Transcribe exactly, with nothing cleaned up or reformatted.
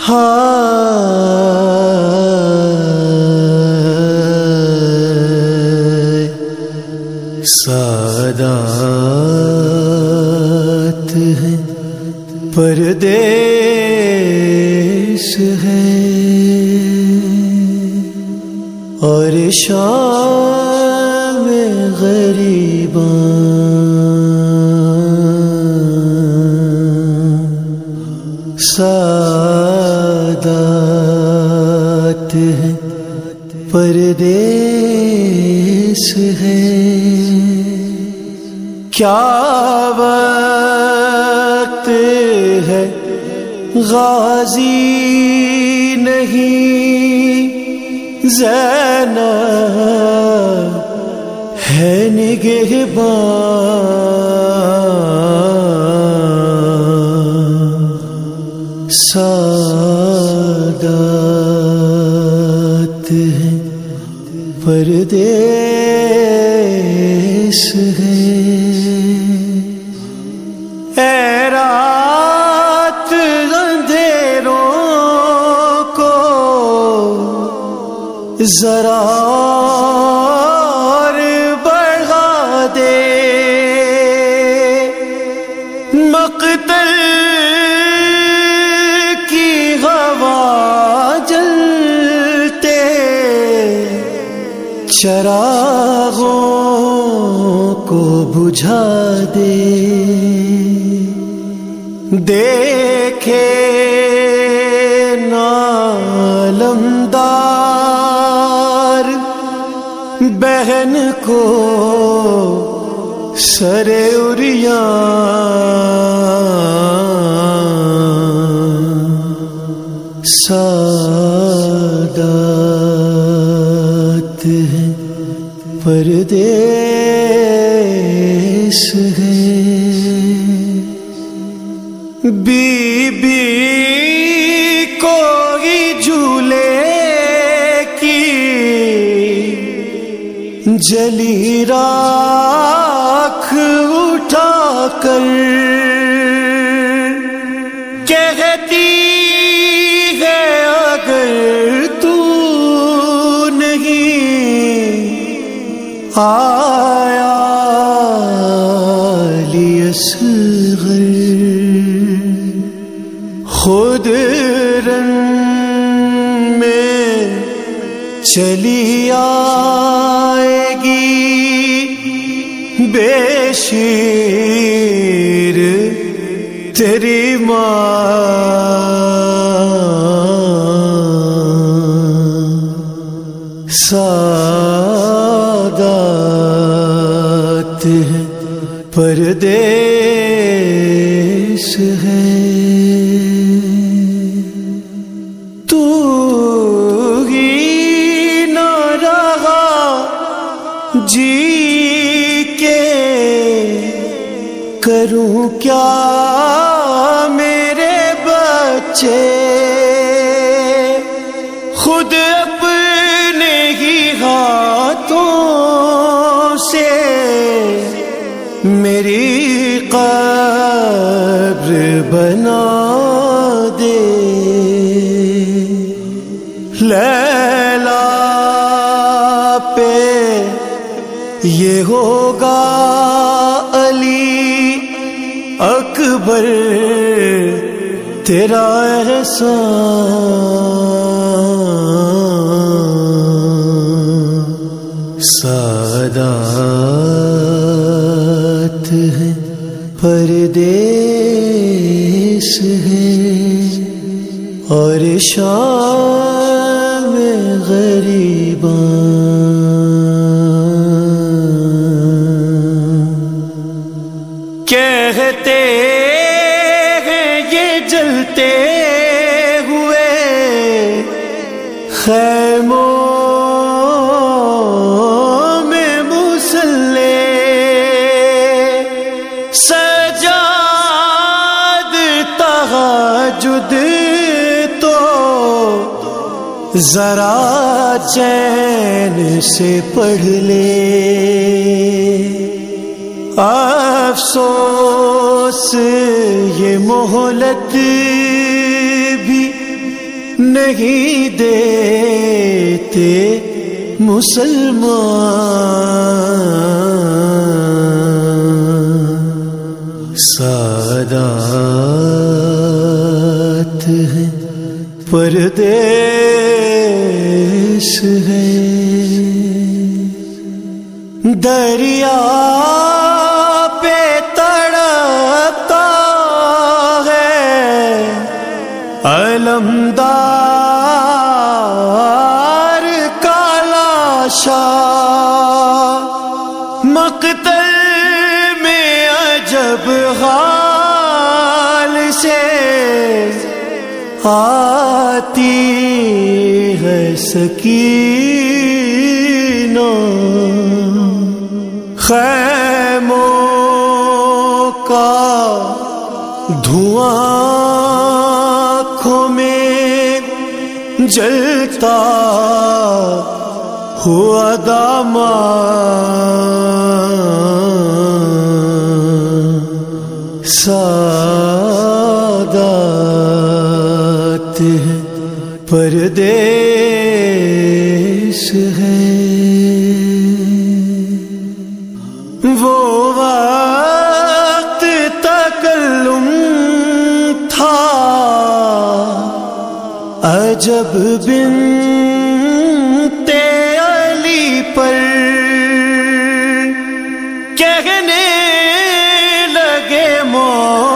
ہائے سادات ہیں پردیس ہے اور شام غریباں سادات ہیں پردیس ہے کیا وقت ہے غازی نہیں زینب ہے نگہبان سادات ہیں پردیس ہے اے رات اندھیروں کو ذرا اور بڑھا دے مقتل کی ہوا جلتے چراغوں کو بجھا دے دیکھے نالمدار بہن کو سر عریاں سادات ہیں پردیس ہے بی بی کوئی جھولے کی جلی راکھ اٹھا کر کہتی ہے اگر تو نہیں آیا علی اصغر خود رن میں چلی آئے گی بے شیر تیری ماں سادات ہیں پردیس ہے تو ہی نہ رہا جی کے کروں کیا میرے بچے خود اپنے ہی ہاتھوں سے میری قبر بنا دے لیلا پہ یہ ہوگا علی اکبر تیرا احسان سادات ہیں پردیس ہے اور شام غریباں کہتے ہیں یہ جلتے ہوئے خیموں میں مصلے سجاد تہجد تو ذرا چین سے پڑھ لے افسوس یہ مہلت بھی نہیں دیتے مسلمان، سادات ہیں پردیس ہے، دریا پہ تڑپتا ہے علمدار کا لاشا، مقتل میں عجب حال سے آتی ہے سکینہ، خیموں کا دھواں آنکھوں میں جلتا ہوا داماد، سادات ہیں پردیس ہے، وہ وقت تکلم تھا عجب بنت علی پر، کہنے لگے مولا